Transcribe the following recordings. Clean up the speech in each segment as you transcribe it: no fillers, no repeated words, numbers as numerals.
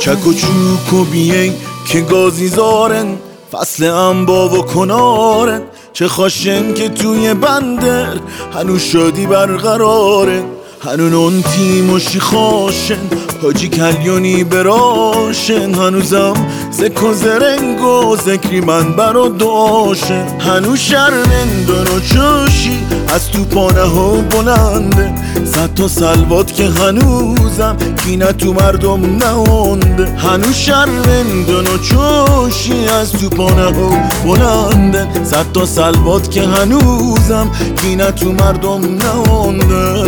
چک و چوک و بیین که گازی زارن، فصل انبا و کنارن. چه خاشن که توی بندر هنو شادی برقرارن، هنو نون تیم و شیخاشن، حاجی کلیونی براشن. هنوزم زک و زرنگ و ذکری من برا دعاشن. هنو شرمندن و چوشی از تو پانه ها بلنده، 100 تا سلوات که هنوزم کینه تو مردم نمونده. هنو شرمندن و چوشی از تو پانه ها بلنده، 100 تا سلوات که هنوزم کینه تو مردم نمونده.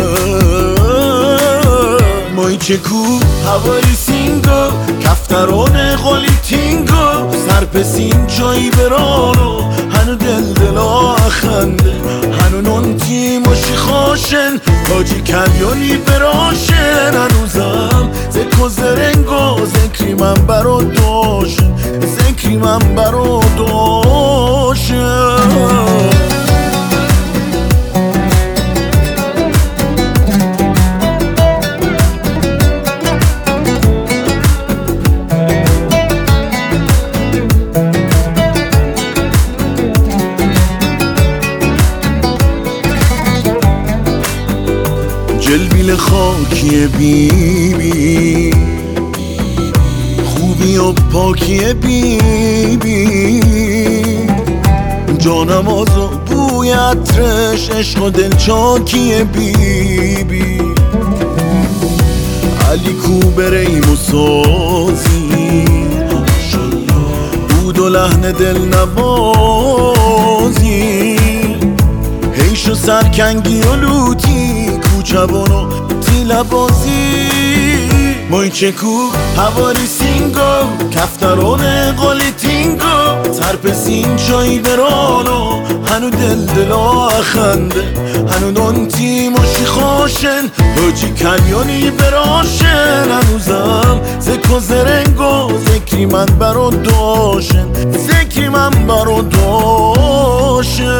مایچه کو هواری سینگو، کفتران قالی تینگو، سرپسین چایی برانو، هنو دلا خنده. هنو نون تیم و شیخاشن، حاجی کلیونی براشن. هنوزم زک و زرنگ و ذکری من برا داشن، ذکری من برا داشن. جلبیل خاکی بیبی، خوبی و پاکی بیبی، جانماز و بوی عطرش، عشق و دلچاکی بیبی. علی کوبریم و سازی، بود و لحن دل نوازی، هیش و سرکنگی و لوتی، کوچبان و تیله بازی. مایچه کو هواری سینگو، کفتران قالی تینگو، سرپسین چایی برانو، هنو دلا خنده. هنو نون تیم و شیخاشن، حاجی کلیونی براشن. هنوزم زک و زرنگ و ذکری من برا داشن، ذکری من برا داشن.